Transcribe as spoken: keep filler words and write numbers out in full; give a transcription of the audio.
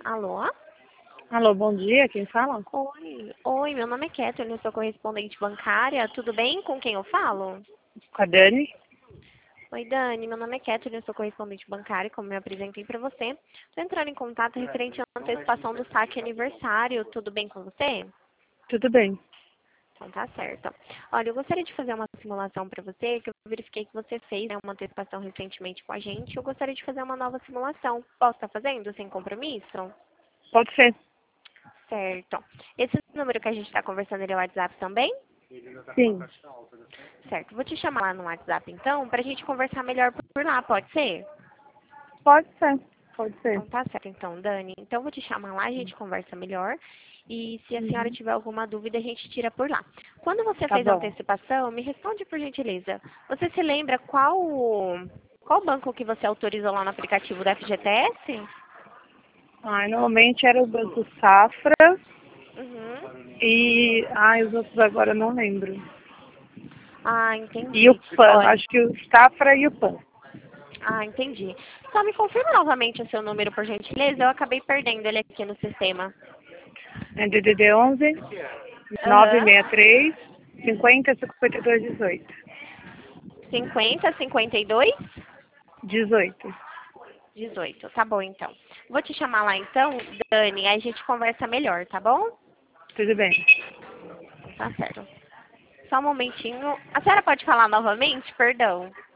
Alô? Alô, bom dia, quem fala? Oi, oi, meu nome é Kathleen, eu sou correspondente bancária. Tudo bem? Com quem eu falo? Com a Dani? Oi, Dani, meu nome é Kathleen, eu sou correspondente bancária, como eu apresentei para você. Estou entrando em contato referente à antecipação do saque aniversário. Tudo bem com você? Tudo bem. Então tá certo. Olha, eu gostaria de fazer uma simulação para você, que eu verifiquei que você fez, né, uma antecipação recentemente com a gente. Eu gostaria de fazer uma nova simulação. Posso estar fazendo sem compromisso? Pode ser? Certo. Esse número que a gente está conversando, ele é o WhatsApp também? Sim. Certo. Vou te chamar lá no WhatsApp, então, para a gente conversar melhor por lá, pode ser? Pode ser. Pode ser. Então tá certo, então, Dani. Então, vou te chamar lá, a gente conversa melhor. E se a senhora Uhum. tiver alguma dúvida, a gente tira por lá. Quando você Tá fez a bom. antecipação, me responde por gentileza. Você se lembra qual, qual banco que você autorizou lá no aplicativo da F G T S? Ai, normalmente era o Banco Safra Uhum. e... Ai, os outros agora eu não lembro. Ah, E o entendi. Pan, Olha, acho que o Safra e o Pan. ah, entendi. Só me confirma novamente o seu número, por gentileza. Eu acabei perdendo ele aqui no sistema. É D D D onze, Aham. três cinquenta, cinquenta e dois, dezoito. cinquenta, cinquenta e dois, dezoito. dezoito. Tá bom, então. Vou te chamar lá, então, Dani. Aí a gente conversa melhor, tá bom? Tudo bem. Tá certo. Só um momentinho. A senhora pode falar novamente? Perdão.